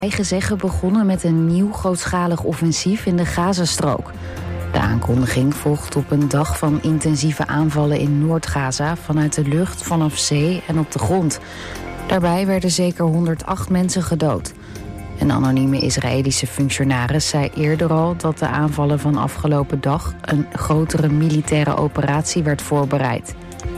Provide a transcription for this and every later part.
Eigen zeggen begonnen met een nieuw grootschalig offensief in de Gazastrook. De aankondiging volgt op een dag van intensieve aanvallen in Noord-Gaza vanuit de lucht, vanaf zee en op de grond. Daarbij werden zeker 108 mensen gedood. Een anonieme Israëlische functionaris zei eerder al dat de aanvallen van afgelopen dag een grotere militaire operatie werd voorbereid.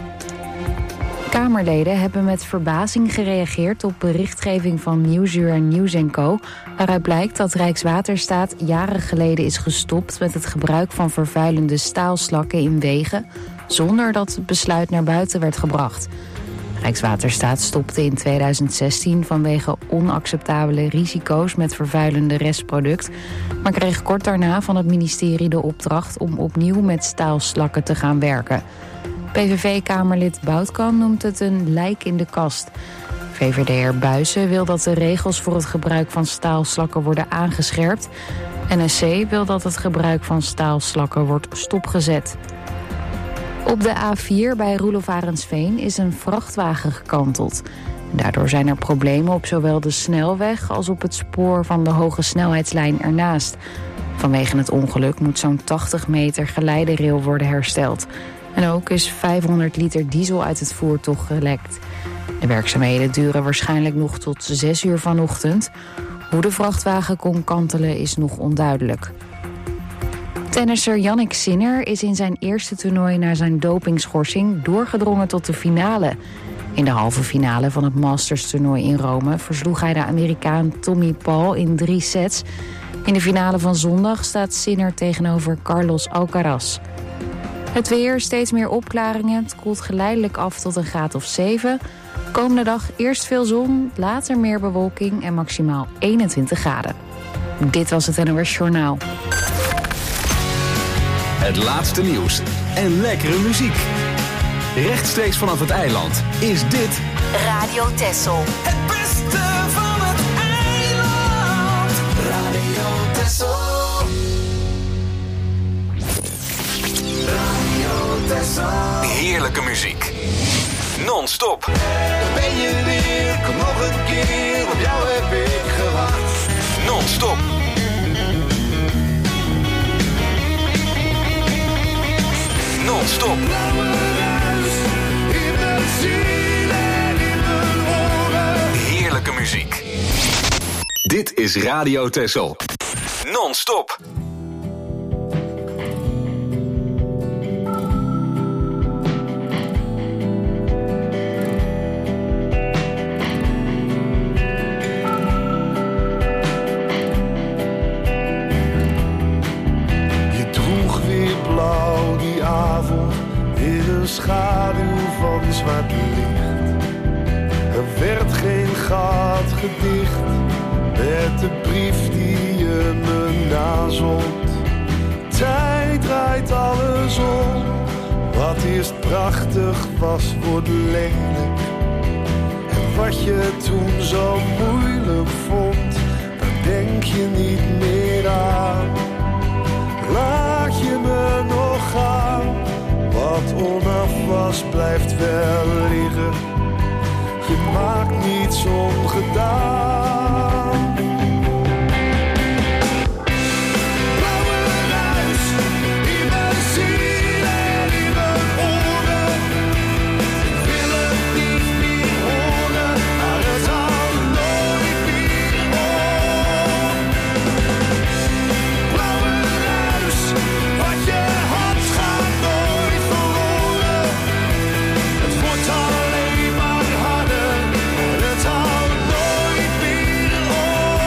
Kamerleden hebben met verbazing gereageerd op berichtgeving van Nieuwsuur en Nieuws & Co. Waaruit blijkt dat Rijkswaterstaat jaren geleden is gestopt met het gebruik van vervuilende staalslakken in wegen, zonder dat het besluit naar buiten werd gebracht. Rijkswaterstaat stopte in 2016 vanwege onacceptabele risico's met vervuilende restproduct, maar kreeg kort daarna van het ministerie de opdracht om opnieuw met staalslakken te gaan werken. PVV-kamerlid Boutkan noemt het een lijk in de kast. VVD'er Buijsen wil dat de regels voor het gebruik van staalslakken worden aangescherpt. NSC wil dat het gebruik van staalslakken wordt stopgezet. Op de A4 bij Roelof Arendsveen is een vrachtwagen gekanteld. Daardoor zijn er problemen op zowel de snelweg als op het spoor van de hoge snelheidslijn ernaast. Vanwege het ongeluk moet zo'n 80 meter geleiderail worden hersteld. En ook is 500 liter diesel uit het voertuig gelekt. De werkzaamheden duren waarschijnlijk nog tot 6 uur vanochtend. Hoe de vrachtwagen kon kantelen is nog onduidelijk. Tennisser Jannik Sinner is in zijn eerste toernooi na zijn dopingschorsing doorgedrongen tot de finale. In de halve finale van het Masters-toernooi in Rome versloeg hij de Amerikaan Tommy Paul in 3 sets. In de finale van zondag staat Sinner tegenover Carlos Alcaraz. Het weer, steeds meer opklaringen. Het koelt geleidelijk af tot een graad of 7. Komende dag eerst veel zon, later meer bewolking en maximaal 21 graden. Dit was het NOS Journaal. Het laatste nieuws en lekkere muziek. Rechtstreeks vanaf het eiland is dit Radio Texel. Het beste van het eiland. Radio Texel. Radio Texel. heerlijke muziek. Non-stop. Daar ben je weer, kom nog een keer, op jou heb ik gewacht. Non-stop. Non-stop. In mijn ziel en in mijn oren. Heerlijke muziek. Dit is Radio Texel. Non-stop. Schaduw van zwart licht. Er werd geen gat gedicht met de brief die je me nazond. Tijd draait alles om. Wat eerst prachtig was, wordt lelijk. En wat je toen zo moeilijk vond, daar denk je niet meer aan. Laat je me nog gaan. Wat onaf was, blijft wel liggen. Je maakt niets ongedaan. Blauwe ruis in mijn ziel en in mijn oren. Ik wil het niet meer horen, maar het houdt nooit meer op. Blauwe ruis, wat je had gaat nooit. Het wordt alleen maar harder, maar het houdt nooit meer op.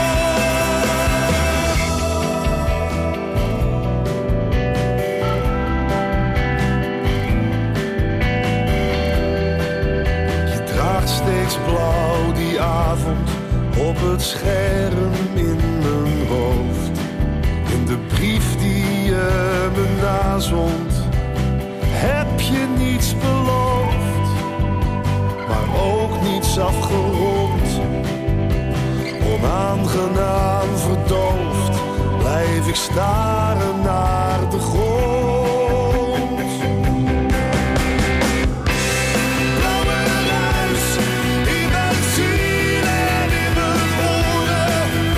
Je draagt steeds blauw die avond op het scherm in mijn hoofd. In de brief die je me nazond, heb je niets beloofd, maar ook niets afgerond. Onaangenaam verdoofd, blijf ik staren naar de grond. Blauwe ruis in mijn ziel en in mijn oren.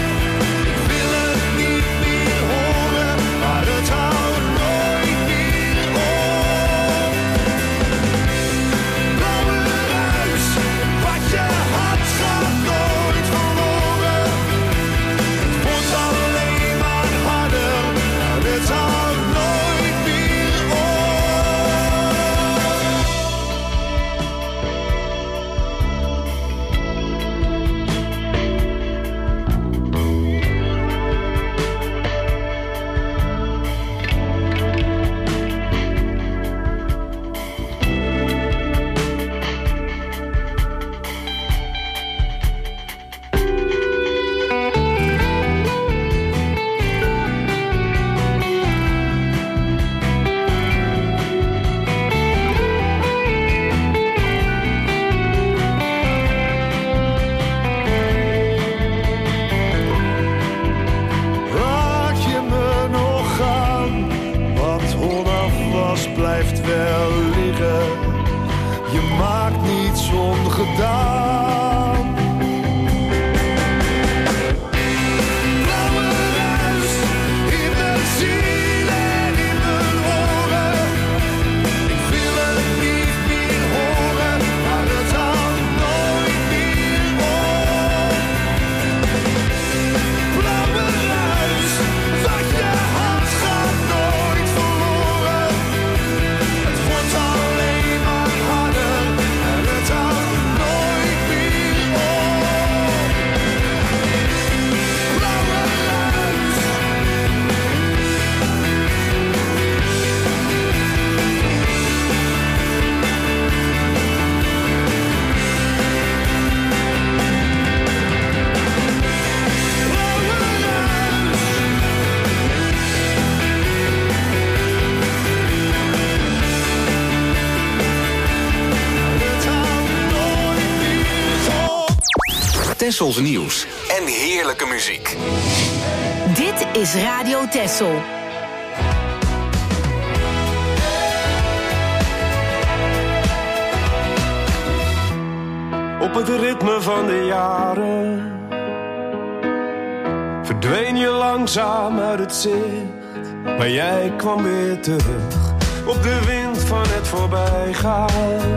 Tessels nieuws en heerlijke muziek. Dit is Radio Tessel. Op het ritme van de jaren verdween je langzaam uit het zicht, maar jij kwam weer terug op de wind van het voorbijgaan.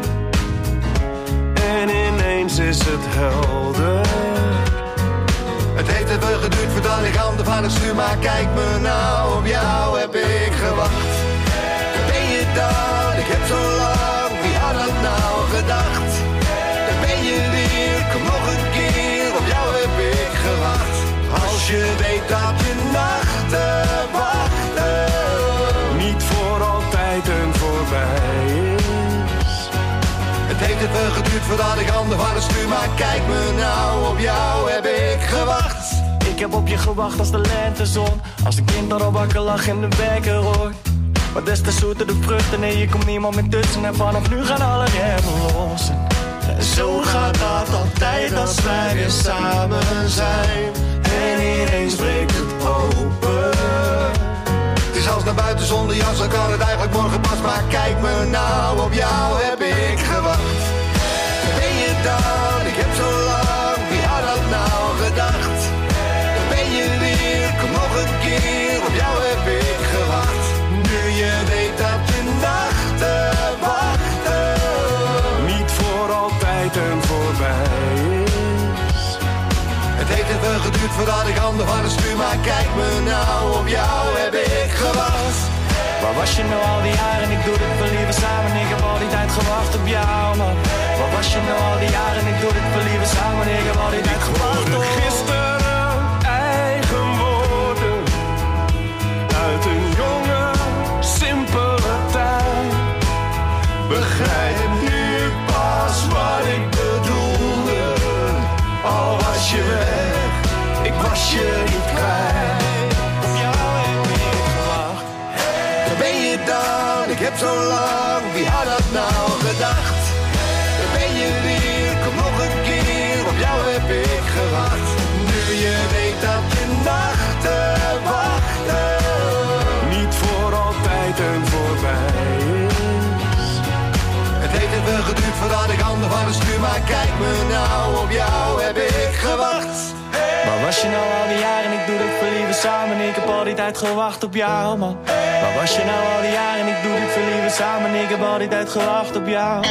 En ineens is het helder. Het heeft even geduurd voordat ik handen van het stuur, maar kijk me nou, op jou heb ik gewacht. Ben je dan, ik heb zo lang, wie had dat nou gedacht? Dan ben je weer, kom nog een keer, op jou heb ik gewacht. Als je weet dat je nachten wachten niet voor altijd en voorbij is. Het heeft even geduurd voordat ik handen van het stuur, maar kijk me nou, op jou heb ik gewacht. Ik heb op je gewacht als de lentezon, als een kind dat al wakker lag in de beker hoort. Maar des te zoeter de vruchten, nee je komt niemand meer tussen en vanaf nu gaan alle remmen los. En zo gaat dat altijd als wij weer samen zijn. En ineens breekt het open. Het is als naar buiten zonder jas, dan kan het eigenlijk morgen pas. Maar kijk me nou, op jou heb ik gewacht. Ben je dan, ik heb zo lang, wie had dat nou gedacht? Dan ben je weer, kom nog een keer, op jou heb ik gewacht. Nu je weet dat je nachten wachten niet voor altijd en voorbij is. Het heeft even geduurd voordat ik handen van het stuur, maar kijk me nou, op jou heb ik gewacht. Waar was je nou al die jaren? Ik doe dit voor liever samen. Ik heb al die tijd gewacht op jou, man. Waar was je nou al die jaren? Ik doe dit voor liever samen. Ik heb al die tijd gewacht op gisteren eigen woorden uit een jonge, simpele tijd. Begrijp nu pas wat ik bedoelde. Al was je weg, ik was je niet kwijt. Ik heb zo lang, wie had dat nou gedacht? Dan ben je weer, kom nog een keer, op jou heb ik gewacht. Nu je weet dat je nachten wachten niet voor altijd en voorbij is. Het heeft even geduurd voordat ik handen van het stuur, maar kijk me nou, op jou heb ik gewacht. Waar was je nou al die jaren? Ik doe dit voor liever samen. Ik heb al die tijd gewacht op jou, man. Waar was je nou al die jaren? Ik doe dit voor liever samen. Ik heb al die tijd gewacht op jou.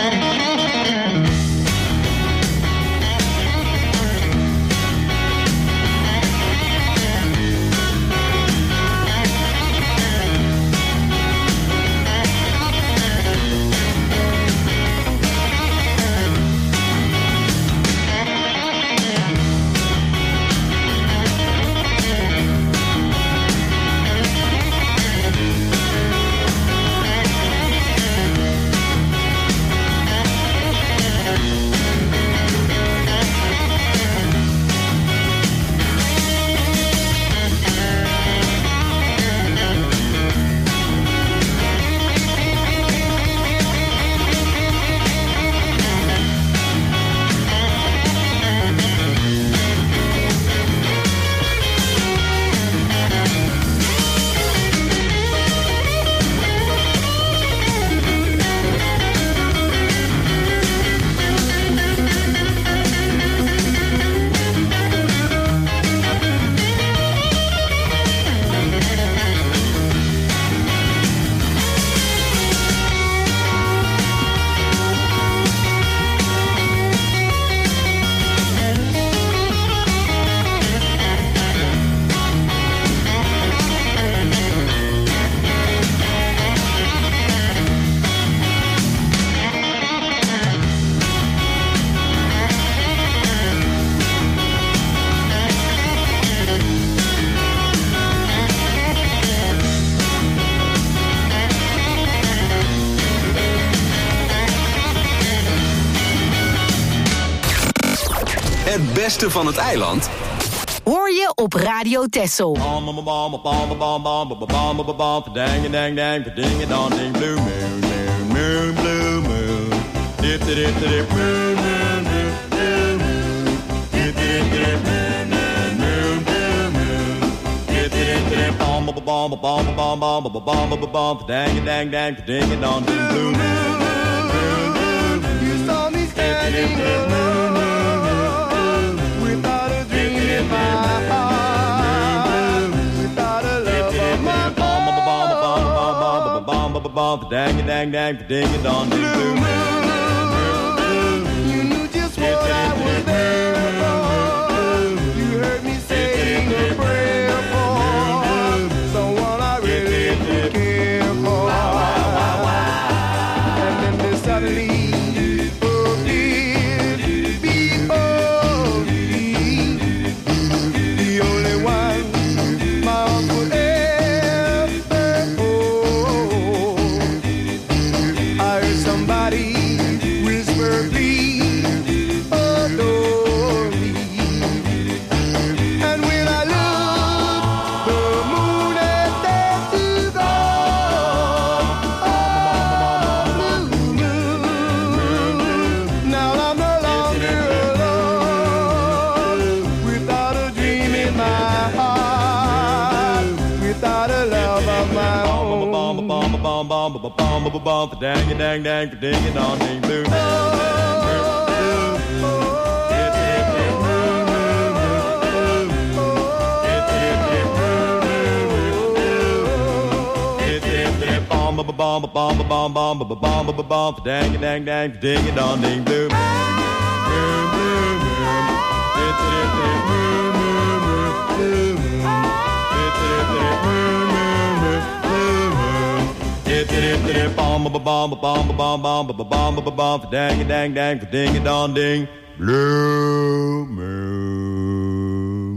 Het beste van het eiland hoor je op Radio Tessel. dang dang dang ding it on ding blue. You saw me standing alone without a dream in my heart, without a love of my own. Dang dang dang ding it on ding blue. You knew just what I was there for. You heard me saying a prayer for someone I really didn't care for. And then they suddenly appeared before me, the only one my heart would ever hold. I heard somebody whisper, please adore me. And when I looked, the moon had dared to go. Blue moon. Now I'm no longer alone, without a dream in my heart, without a love of my own. Dang dang dang ding it on ding blue. Dang dang dang ding it on ding blue. Dang dang dang ding it on ding blue moon.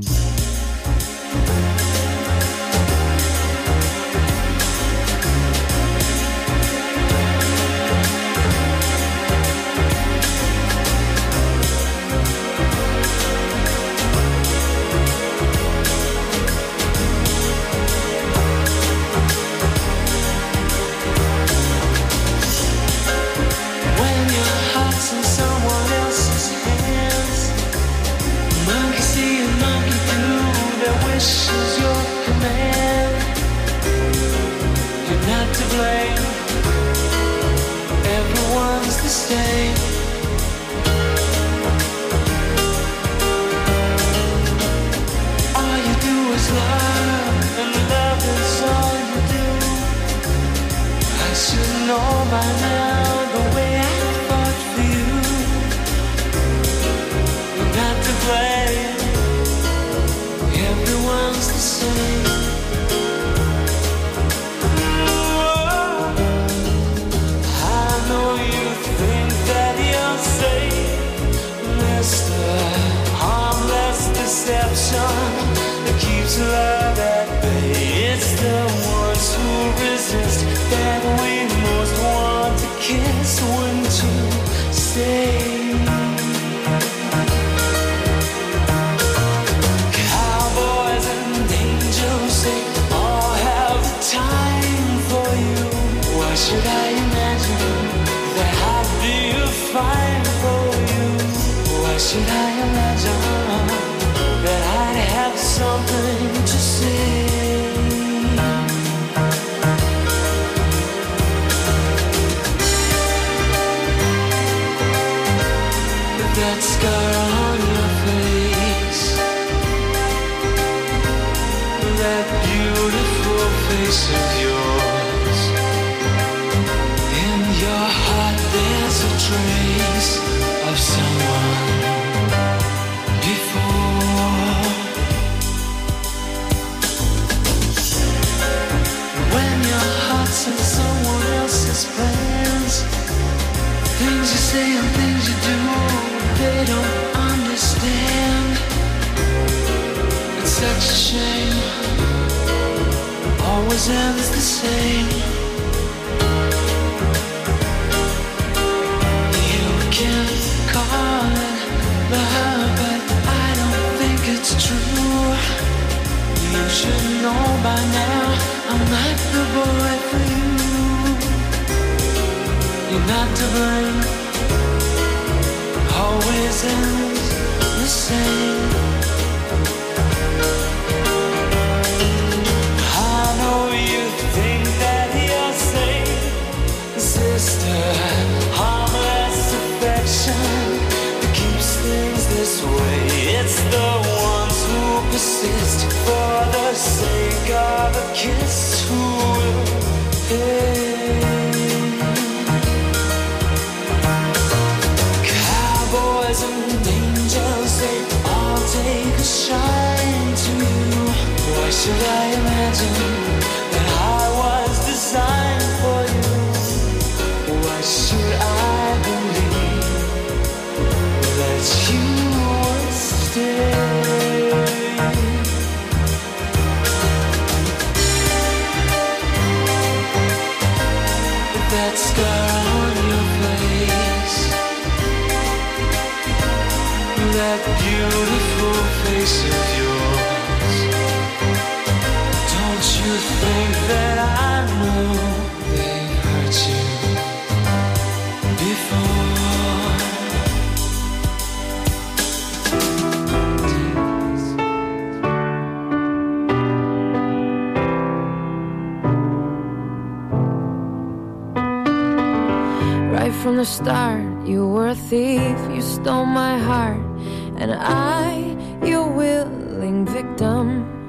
When your heart's in someone else's hands, monkey see and monkey do, their wish is your command. You're not to blame, everyone's the same. All you do is love, and love is all you do. I should know by now the way I fought for you. You're not to blame, everyone's the same. I know you think that you're safe, Mr. Harmless deception that keeps love at bay. It's the ones who resist that we most want to kiss. Wouldn't you say? Cowboys and angels, they all have the time for you. Why should I imagine that I'd be fine for you? Why should I imagine that I'd have something to say? That scar on your face, that beautiful face of yours, in your heart there's a trace of someone before. When your heart's in someone else's plans, things you say and things you do, they don't understand. It's such a shame, always ends the same. You can call it love, but I don't think it's true. You should know by now I'm not the boy for you. You're not to blame, always ends the same. I know persist for the sake of a kiss. Who will pay? Cowboys and angels, they all take a shine to you. Why should I imagine that I was designed for you? Why should I believe that you would stay? That scar on your face, that beautiful face of yours. Don't you think that I know they've hurt you before? Right from the start, you were a thief, you stole my heart, and I, your willing victim.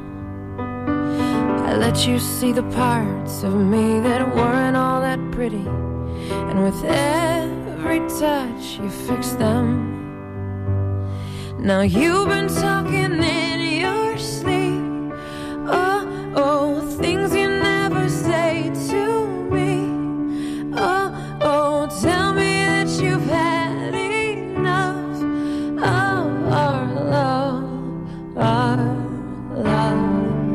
I let you see the parts of me that weren't all that pretty, and with every touch you fixed them. Now you've been talking in your sleep, oh, oh, things you never say to me, oh, oh, tell me that you've had enough of our love, our love.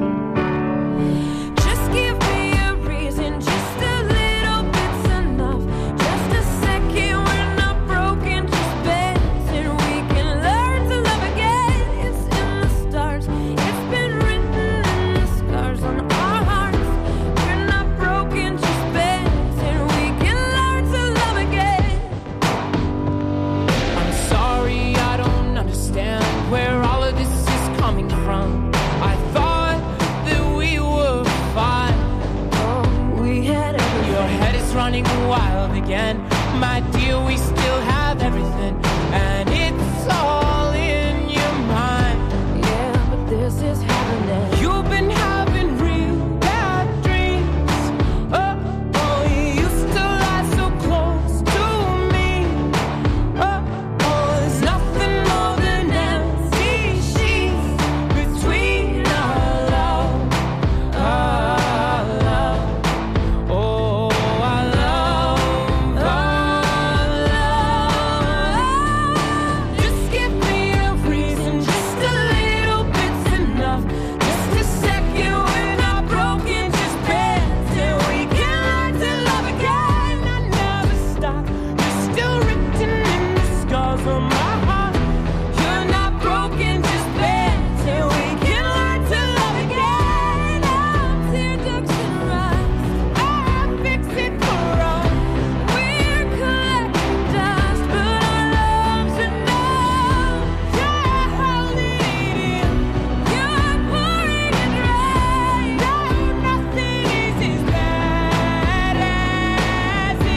Just give me a reason, just a little bit's enough. Just a second, we're not broken, just bends, and we can learn to love again. It's in the stars, it's been written in the scars on our hearts. We're not broken, just bends, and we can learn to love again. I'm sorry, I don't understand where all of this is coming from. I thought that we were fine. Oh, we had everything. Your head is running wild again. My dear, we still have everything, and it's all in your mind. Yeah, but this is happening. You've been having real bad dreams. Oh, oh, you used to lie so close to me. Oh, oh, there's nothing more than empty sheets between our love, our love. Oh, our love, our love. Just give me a reason, just a little bit's enough. Just a second, we're not broken, just bends, and we can learn to love again. I never stop, you're still written in the scars on my heart. You're not broken, just bends, and we can learn to love again. I'm tear ducts and rust, I fix it for us. We're collecting dust, but our love's enough. You're holding it in, you're pouring it right. No, nothing is as bad as it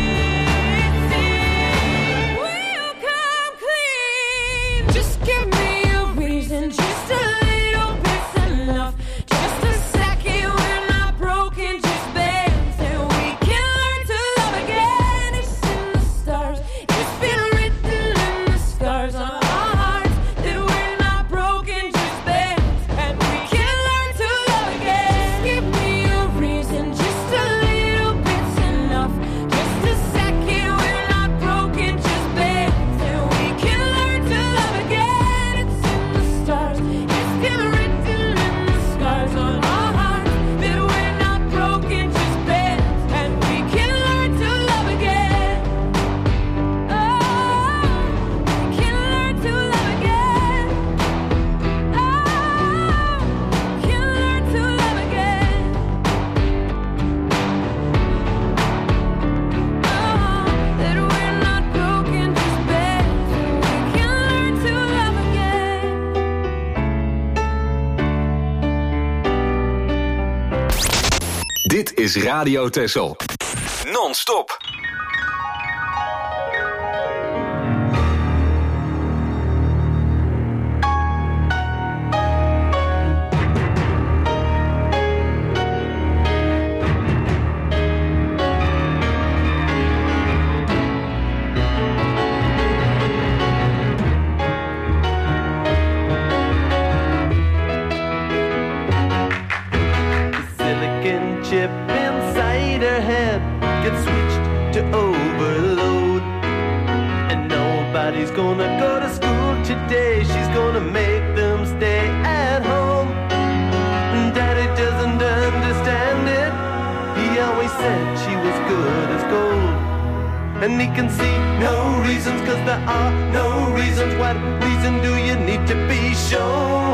seems. We'll come clean. Just give me a reason, just a little bit's enough. Just a second, we're not broken, just bends, and we can learn to love again. It's in the stars, it's been written in the scars on our hearts that we're not broken, just bends, and we can learn to love again. Just give me a reason, just a little bit's enough. Just a second, we're not broken, just bends, and we can learn to love again. It's in the stars, it's been written in the scars on our hearts that we're not broken, just bends, and we can learn to love again. Oh, we can learn to love again. Oh, we can learn to love again. Oh, that we're not broken, just bends, and we can learn to love again. Dit is Radio Texel. Non-stop. chip inside her head gets switched to overload. And nobody's gonna go to school today. She's gonna make them stay at home. Daddy doesn't understand it. He always said she was good as gold. And he can see no reasons, 'cause there are no reasons. What reason do you need to be shown?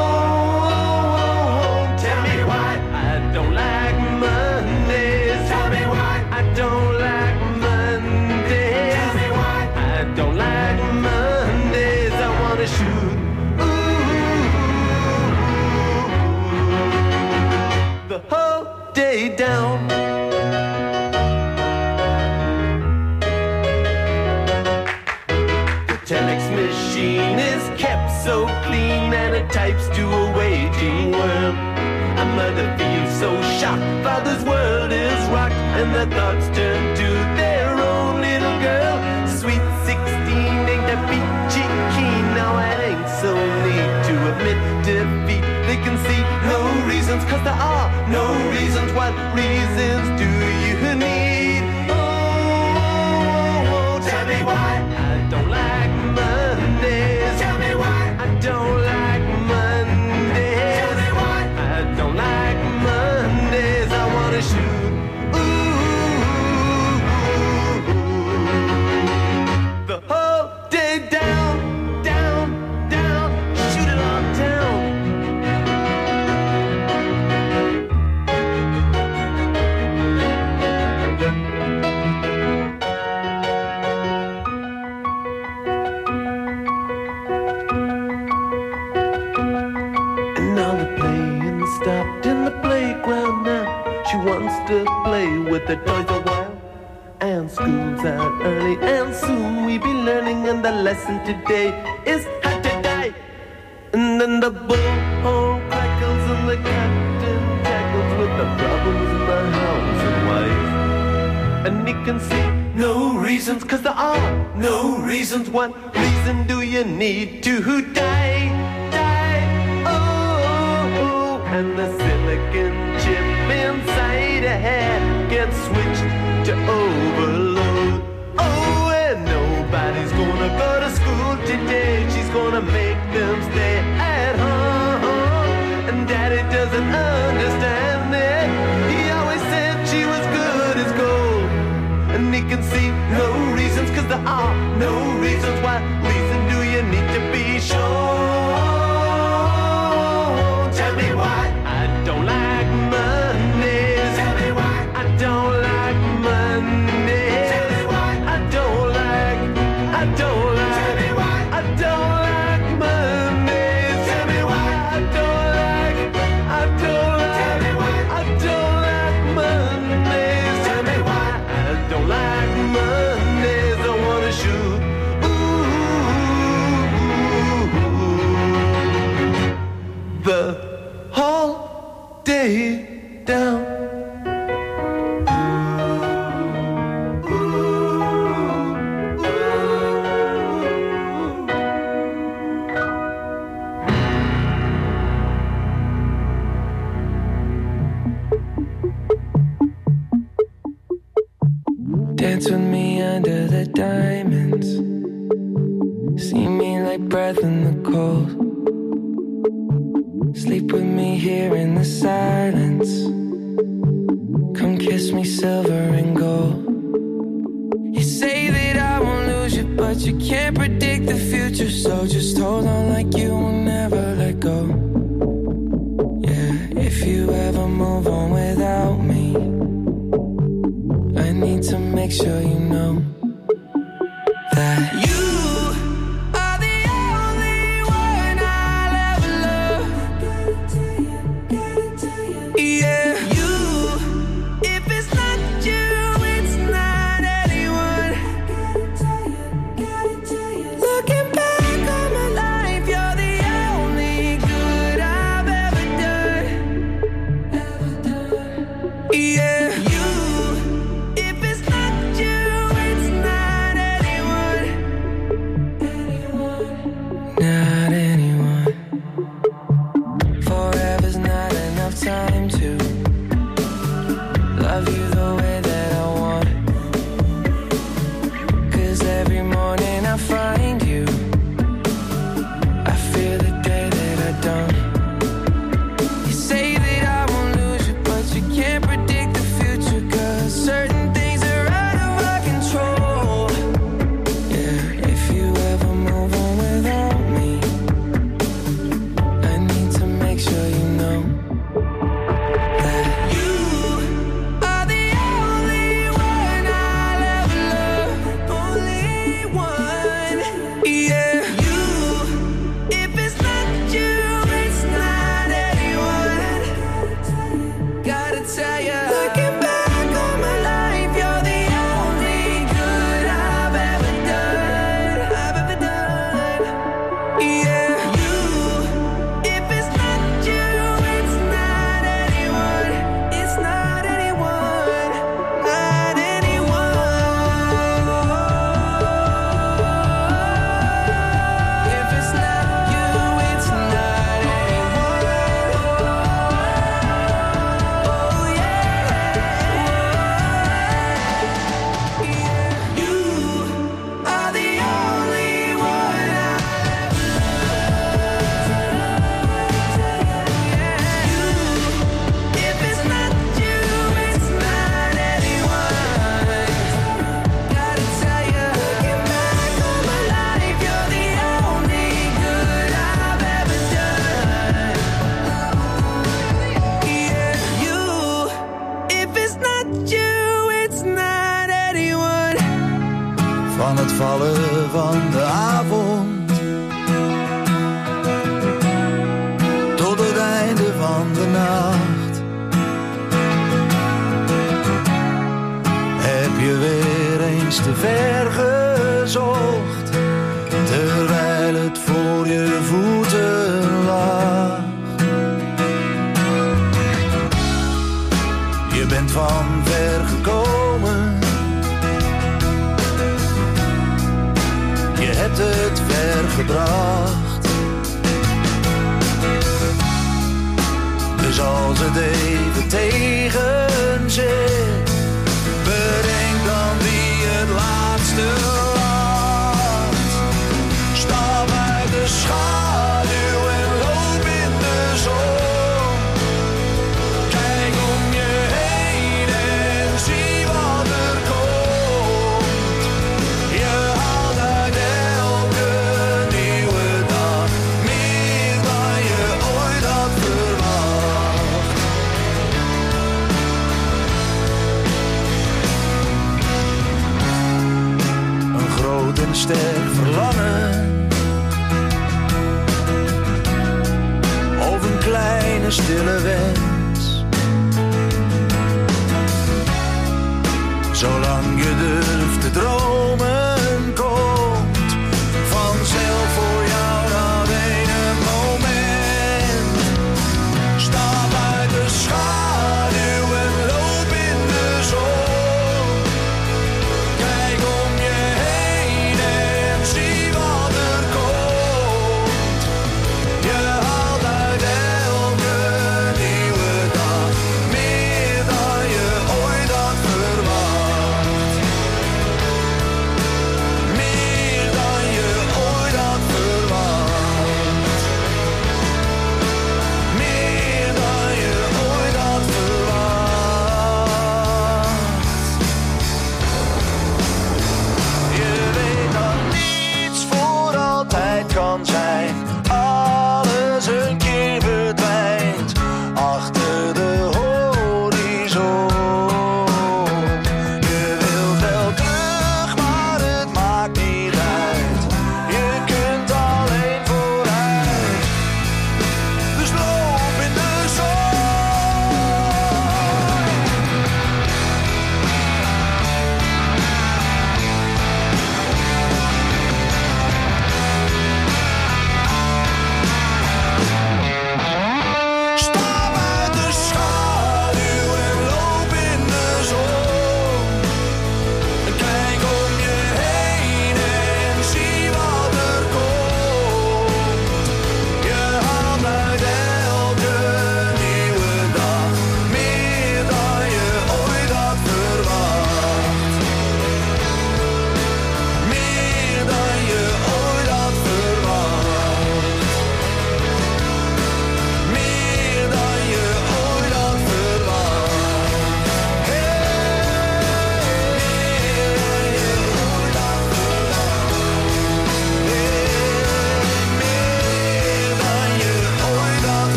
Tell me why I don't like Mondays. Tell me why I don't like Mondays. Tell me why I don't like Mondays. I wanna shoot the whole day down. Telex machine is kept so clean and it types to a waging world. A mother feels so shocked, father's world is rocked, and their thoughts turn to their own little girl. Sweet 16 ain't that peachy keen. Now it ain't so neat to admit defeat. They can see no reasons, 'cause there are no reasons. What reasons do you need? Oh, tell me why I don't like Mondays. Tell me why I don't like Mondays. Tell me why I don't like Mondays. I wanna shoot the whole day down, down, down. Shoot it all down. Stopped in the playground now. She wants to play with the toys a while. And school's out early, and soon we be learning. And the lesson today is how to die. And then the bullhorn crackles and the captain tackles with the problems in the house and wife. And he can see no reasons, 'cause there are no reasons. What reason do you need to die? And the silicon chip inside her head gets switched to overload. Oh, and nobody's gonna go to school today. She's gonna make them stay at home. And Daddy doesn't understand it. He always said she was good as gold. And he can see no reasons, 'cause there are no reasons. What reason do you need to be sure? Tell me why I don't like Mondays. Tell me why I don't like Mondays. Tell me why I don't like. Tell me why I don't like Mondays. Tell me why I don't like. Tell me why I don't like Mondays. Tell me why I don't like Mondays. I wanna shoot the whole day down. Dance with me under the diamonds. See me like breath in the cold. Sleep with me here in the silence. Come kiss me silver and gold. You say that I won't lose you, but you can't predict the future. So just hold on like you will never let go. Yeah, if you ever move on without me, I need to make sure you know that you love you the way that I want. 'Cause every morning I find you, I fear the day that I don't. You say that I won't lose you, but you can't predict the future, 'cause certain things are out of our control. Yeah, if you ever move on without me, I need to make sure you know that you are the only one I'll ever love. Only one. Yeah, you. If it's not you, it's not anyone. Gotta tell you, looking back on my life, you're the only good I've ever done. Yeah, you. If it's not you, it's not anyone. It's not anyone. Not anyone. If it's not you, it's not anyone. Oh yeah. You are the only one If it's not you, it's not anyone. Gotta tell you, looking back on my life, you're the only good I've ever done. Yeah, you. If it's not you, it's not anyone. Van het vallen van de avond tot het einde van de nacht heb je weer eens te ver gezocht, terwijl het voor je voeten lag. Je bent van ver gekomen, je hebt het ver gebracht. Dus als het even tegen zit, bedenk dan wie het laatste lacht. Stap uit de schaduw en loop in de zon. Kijk om je heen en zie wat er komt. Je haalt uit elke nieuwe dag meer dan je ooit had verwacht. Een groot en sterk verlangen, of een kleine stille wens. Zolang je durft te dromen, komt vanzelf voor jou dat ene moment. Stap uit de schaduw en loop in de zon. Kijk om je heen en zie wat er komt. Je haalt uit elke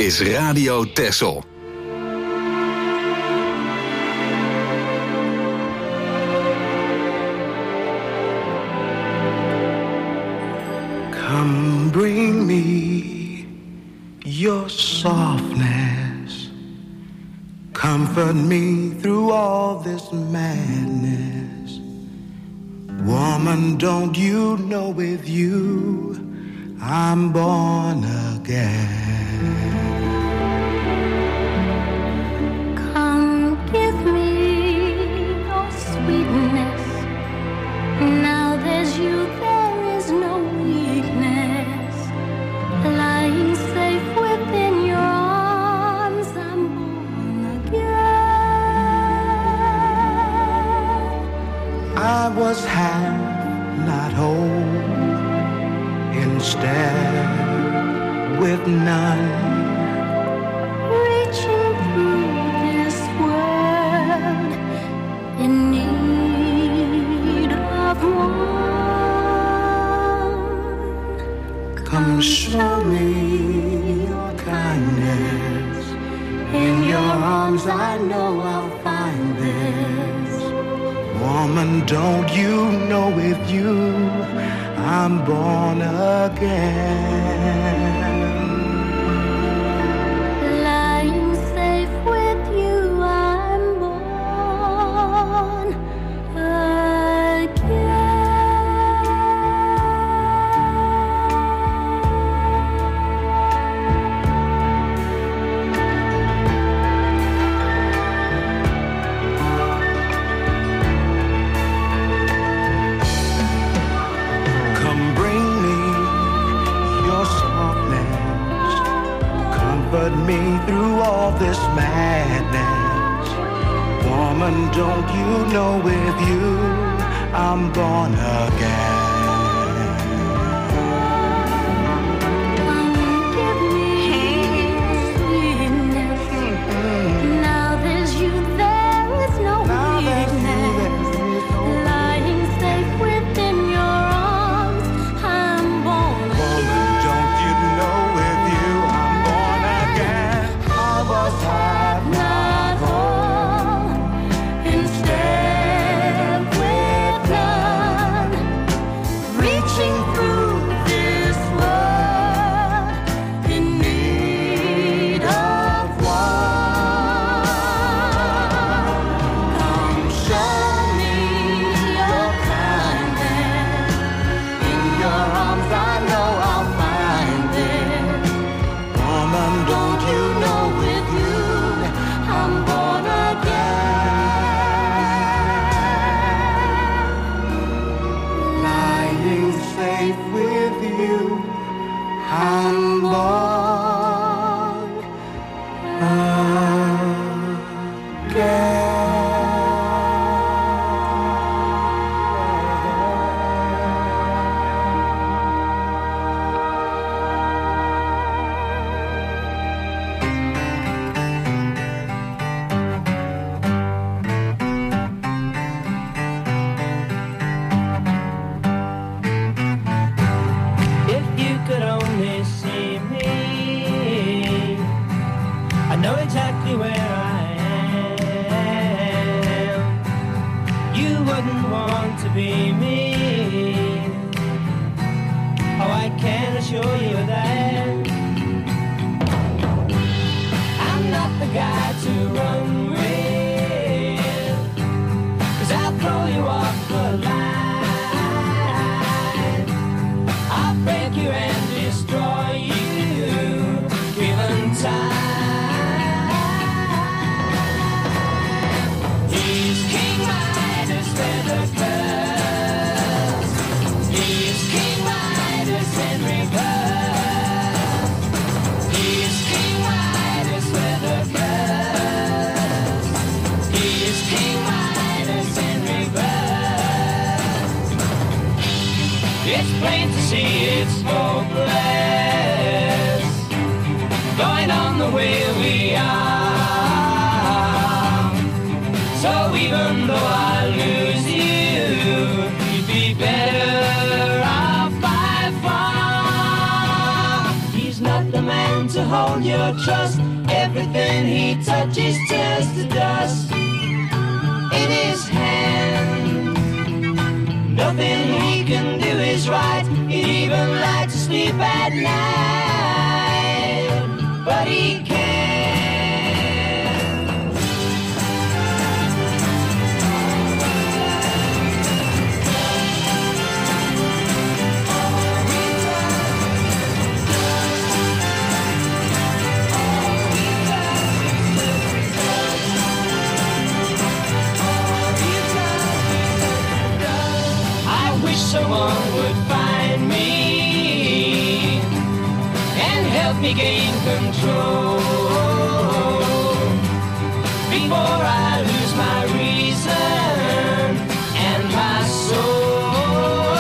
is Radio Texel. Come bring me your softness. Comfort me through all this madness. Woman, don't you know with you I'm born again. Come give me your sweetness. Now there's you, there is no weakness. Lying safe within your arms, I'm born again. I was half, not whole. Instead, with none, reaching through this world in need of one. Come show me your kindness. In your arms I know I'll find this. Woman, don't you know with you I'm born again. Lying safe with you, I'm born again. Comfort me through all this madness. Woman, don't you know with you I'm born again. Give me sweetness. Now there's you, there is no weakness. Lying safe within your arms, I'm born again. Woman, don't you know with you I'm born again. I was half, not whole. Instead, with none, reaching through this world in need of one. Come show me your kindness. In your arms I know I'll find it. Woman, don't you know with you I'm born again. Lying safe with you I'm born again. If you could only see me, I know exactly where I am. You wouldn't want to be me. Oh, I can assure you that I'm not the guy to run with, 'cause I'll throw you off the line. I'll break you and destroy you, given time. He's King Midas with a curse. He's King Midas in reverse. He's King Midas with a curse. He's King Midas in reverse. It's plain to see it's hopeless, going on the way we are. So even though I lose you, you'd be better off by far. He's not the man to hold your trust. Everything he touches turns to dust. In his hand, nothing he can do is right. He'd even like to sleep at night, but he can't. Someone would find me and help me gain control before I lose my reason and my soul.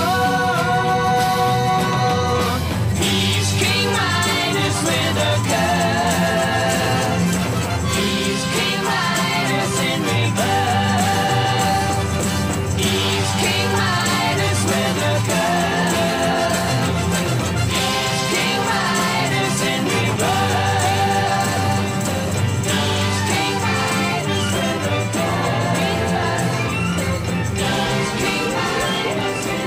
He's King Midas with a curve. He's King Midas in reverse. He's King Midas with a curve. He's King Midas in reverse. He's King Midas with a curve. He's King Midas in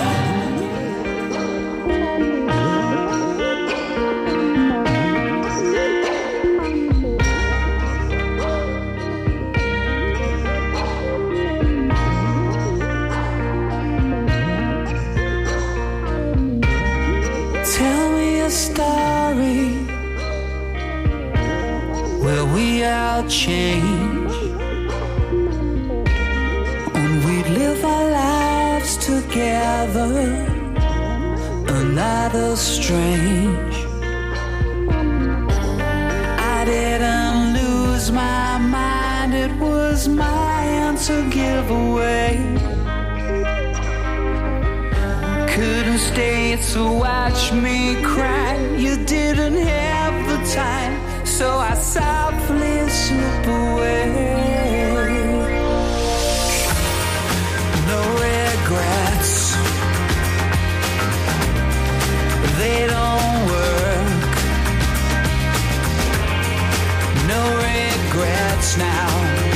Tell me a story where we all change and we'd live our lives together, another strange. I didn't lose my mind, it was mine to give away. Couldn't stay to watch me cry. You didn't have the time, so I softly slip away. No regrets, they don't work. No regrets now,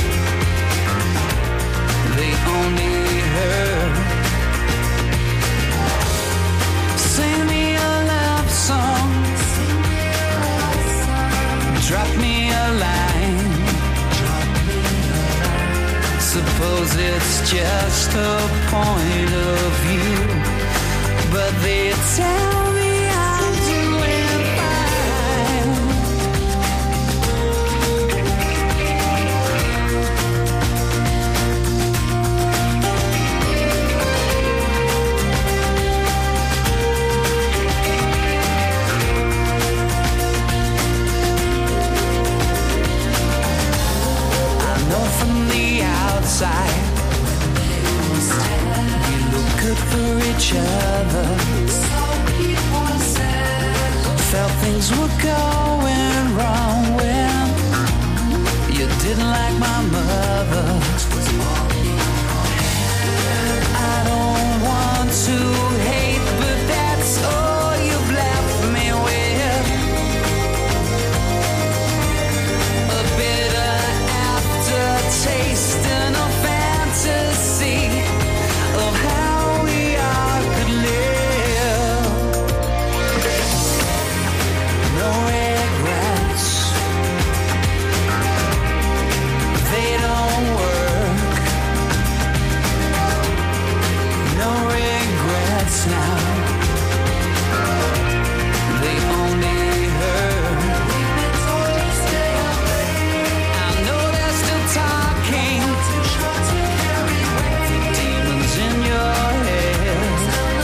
they only hurt. Sing me a love song, drop me a line. Suppose it's just a point of view, but they tell me I'm doing fine. From the outside, we look good for each other. Felt things were going wrong when you didn't like my mother. I don't want to hate, but that's all you've left me with. A bitter taste and a fantasy of how we all could live. No regrets, they don't work. No regrets now, they only hurt. I know they're still talking, the demons in your head.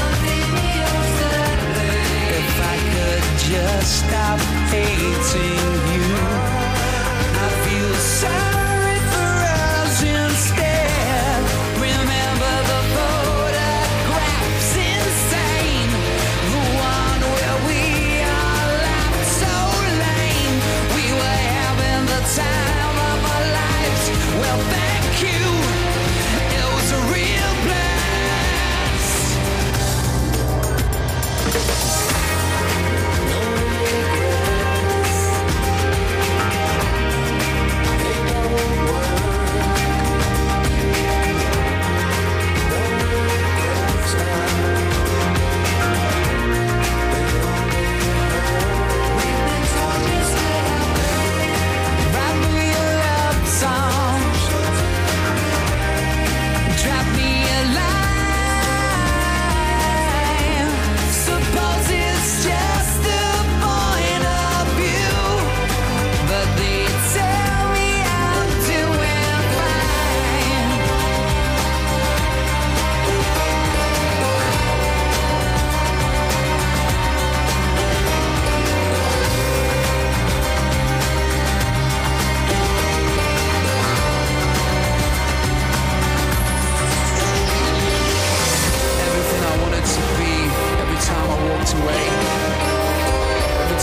If I could just stop hating you, I feel sorry for us instead. Remember the photographs insane, the one where we all laughed so lame. We were having the time of our lives. Well, thank you, it was a real blast. No regrets.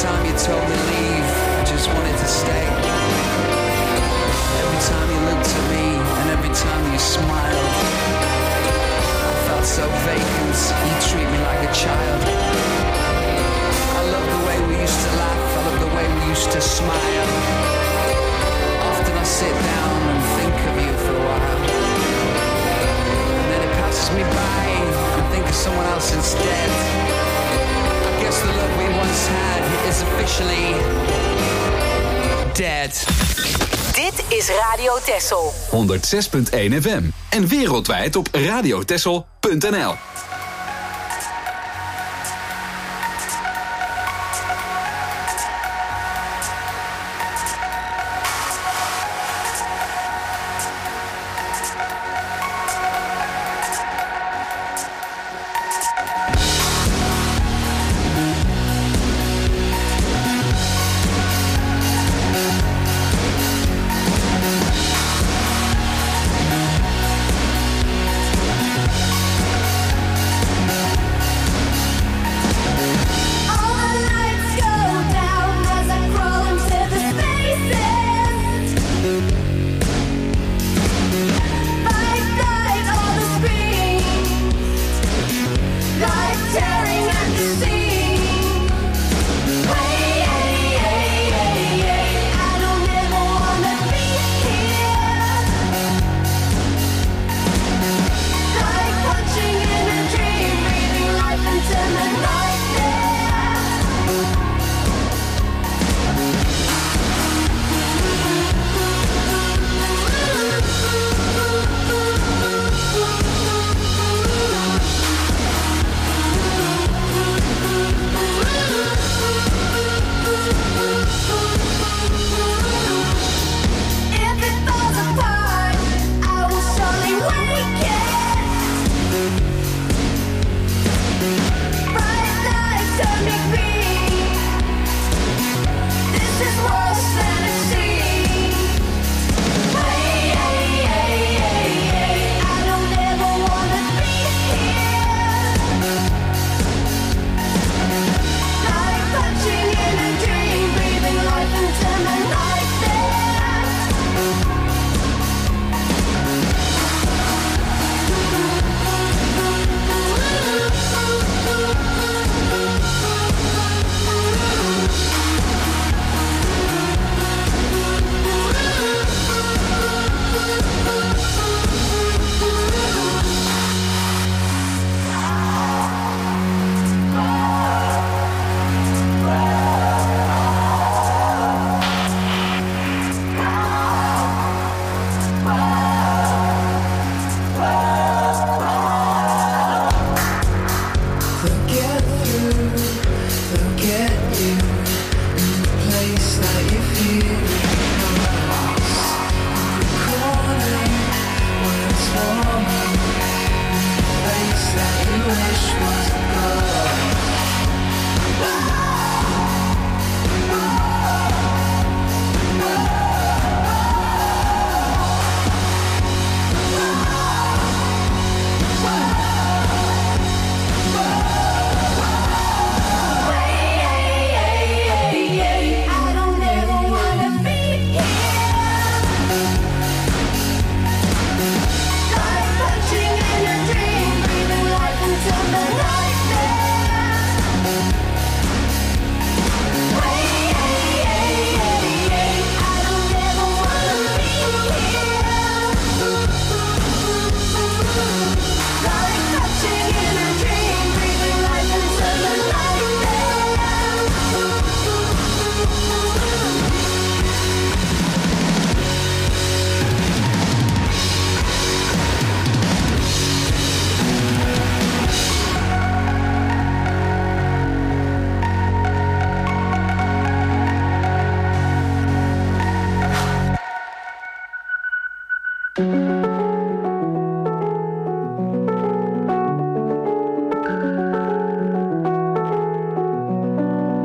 time you told me leave, I just wanted to stay. Every time you looked at me and every time you smiled, I felt so vacant, you treat me like a child. I love the way we used to laugh, I love the way we used to smile. Often I sit down and think of you for a while, and then it passes me by and think of someone else instead. I guess the love we once had is officially dead. Dit is Radio Texel. 106.1 FM en wereldwijd op radiotexel.nl.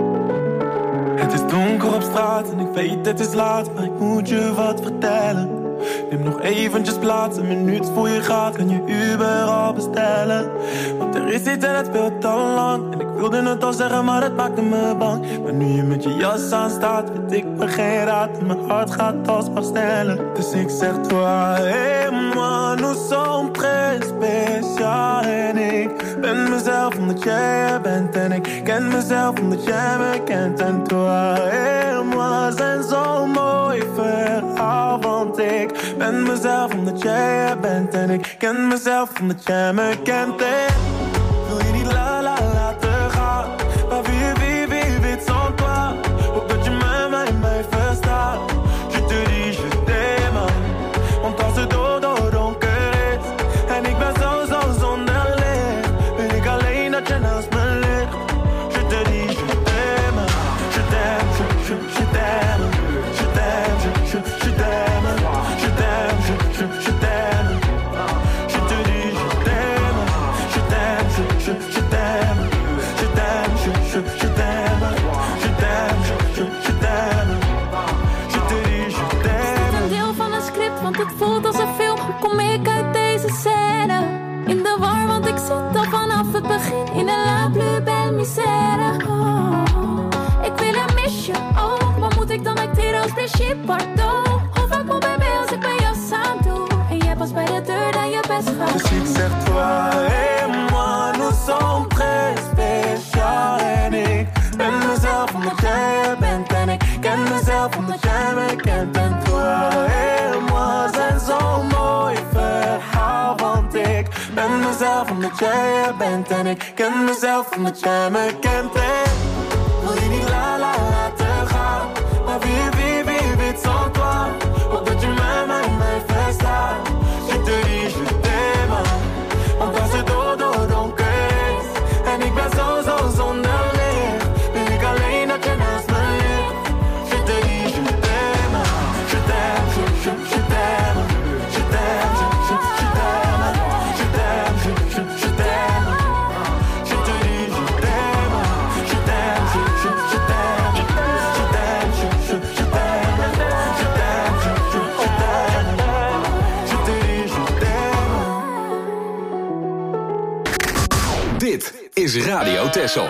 Het is donker op straat en ik weet het is laat, maar ik moet je wat vertellen. Neem nog eventjes plaats, een minuut voor je gaat. Kan je Uber al bestellen? Want er is iets en het speelt te lang. En ik wilde het al zeggen, maar het maakte me bang. Maar nu je met je jas aan staat, weet ik me geen raad. En mijn hart gaat alsmaar sneller. Dus ik zeg toi et moi, nous sommes très spécial. En ik ben mezelf omdat jij er bent. En ik ken mezelf omdat jij me kent. En toi et moi zijn zo'n mooi verhaal. Want ik ben mezelf omdat jij er bent. En ik ken mezelf omdat jij me kent. En wil je niet laten gaan? Maar wie weet sans toi. Hoop dat je mij verstaat. Je te dis je t'aime. Want als het donker is en ik ben zo zonder licht, wil ik alleen dat je naast me ligt. Je te dis je t'aime. Je t'aime, je t'aime. Je t'aime, je t'aime. Je t'aime, je t'aime. Je te dis je t'aime. Je t'aime, je t'aime. Je t'aime, je t'aime. Je t'aime, je t'aime. Je te dis je t'aime. Is dit een deel van een script, want het voelt als een film. Hoe kom ik uit deze scène? In de war, want ik zit al vanaf het begin in een la plus belle misère. Ik wil en mis je ook. Wat moet ik dan acteren als Brigitte Bardot? Hoe vaak moet bij mij als ik mijn jas aan doe? En jij pas bij de deur dan je best gaat. Dus ik zeg toi et moi, nous sommes très spécial. En ik ben mezelf omdat jij er bent. En ik ken mezelf omdat jij me kent. En toi et moi zijn zo'n mooi verhaal. Want ik ben mezelf omdat jij er bent. En ik ken mezelf omdat jij me kent. En wil je niet laten gaan? Maar wie weet sans toi. Hoop dat je mij verstaat. Je te dis je t'aime. Want als het donker is en ik ben zo zonder licht, wil ik alleen dat je naast me ligt. Je te dis je t'aime. Je t'aime, je t'aime. Je t'aime, je t'aime. Je t'aime, je t'aime. Je te dis je t'aime. Je t'aime, je t'aime. Je t'aime, je t'aime. Je t'aime, je t'aime. Je te dis je t'aime. Dit is Radio Texel.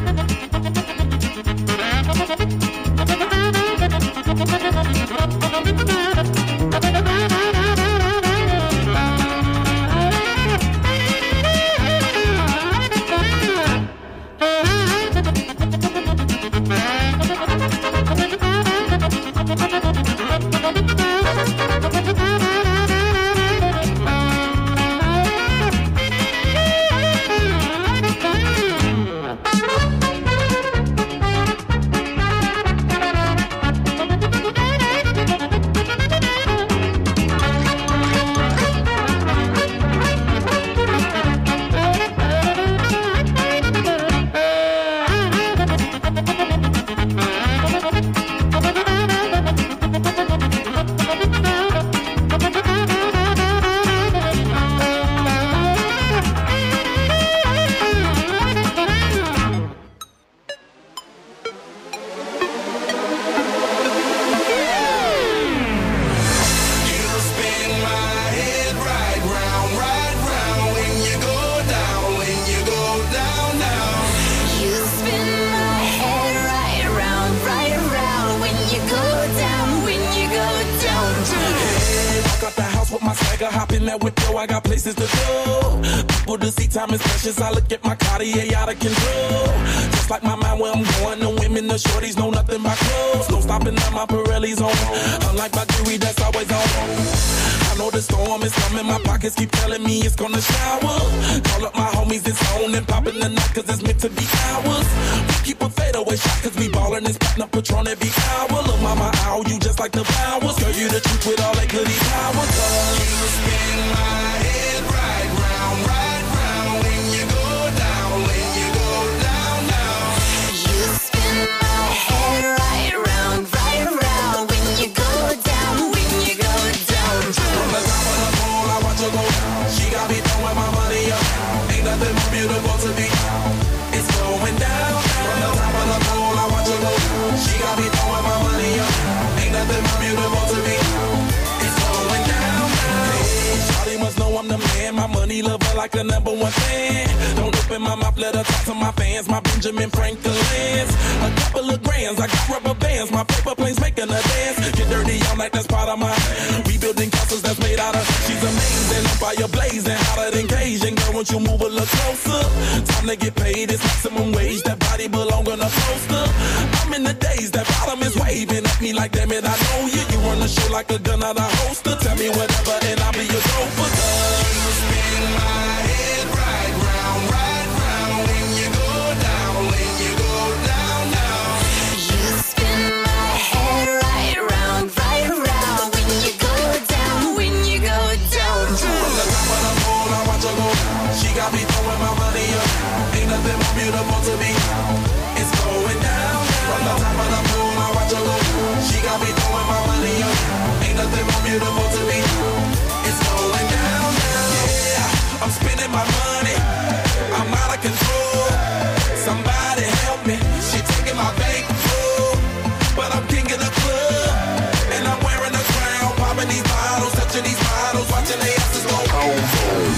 Hop in that window, I got places to go. People to see, time is precious. I look at my Cartier out of control. Just like my mind where I'm going. The women, the shorties know nothing but clothes. No stopping at my Pirelli's on. Unlike my jewelry, that's always on. I know the storm is coming. My pockets keep telling me it's gonna shower. Call up my homies, it's on and popping the night, cause it's meant to be ours. We keep a fadeaway shot, cause we ballin' and spittin' up Patron every hour. Look, mama, ow, you just like the flowers. Girl, you the truth with all that goody power. You spin my head right round when you go down, when you go down, down. You spin my head right round when you go down, when you go down. From the top of the pole, I watch her go down. She got me throwing my money up. Ain't nothing more beautiful to me. It's going down. From the top of the pole, I watch her go down. She got me throwing my money up. Ain't nothing more beautiful to me. It's going steady lover like a number one fan. Don't open my mouth, let her talk to my fans. My Benjamin Franklin's. A couple of grands, I got rubber bands. My paper planes making a dance. Get dirty all night, that's part of my rebuilding castles that's made out of. She's amazing, on fire blazing, hotter than Cajun. Girl, won't you move a little closer? Time to get paid, it's maximum wage. That body belong on a poster. I'm in the days, that bottom is waving at me like, damn it, I know you. You run the show like a gun out of holster. Tell me whatever and I'll be your gopher. You spin my head right round when you go down, when you go down, down. You spin my head right round when you go down, when you go down. From the top of the moon, I watch her go down. She got me throwing my money up. Ain't nothing more beautiful to me. It's going down. From the top of the moon, I watch her go down. She got me throwing my money up. Ain't nothing more beautiful to me. It's going down, down. Yeah, I'm spending my money. I'm out of control. Somebody help me. She taking my bankroll, but I'm king of the club, and I'm wearing a crown, popping these bottles, touching these models, watching their asses go boom, boom.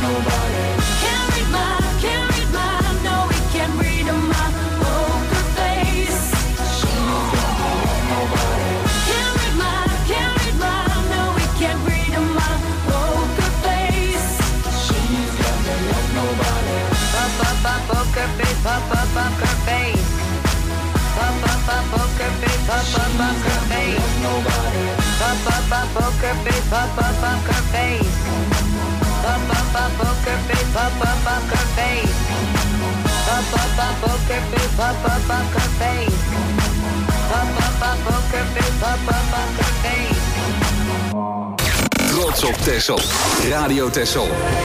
nobody. Can't read my, no, we can't read my poker face. She's got me like nobody. Can't read my, no, we can't read my poker face. She's got me like nobody. Poker face, poker face. Poker face, poker face. Nobody. Poker face, poker face. Poker face, poker face. Poker face, poker face. Poker face, poker face. Trots op Texel. Radio Texel.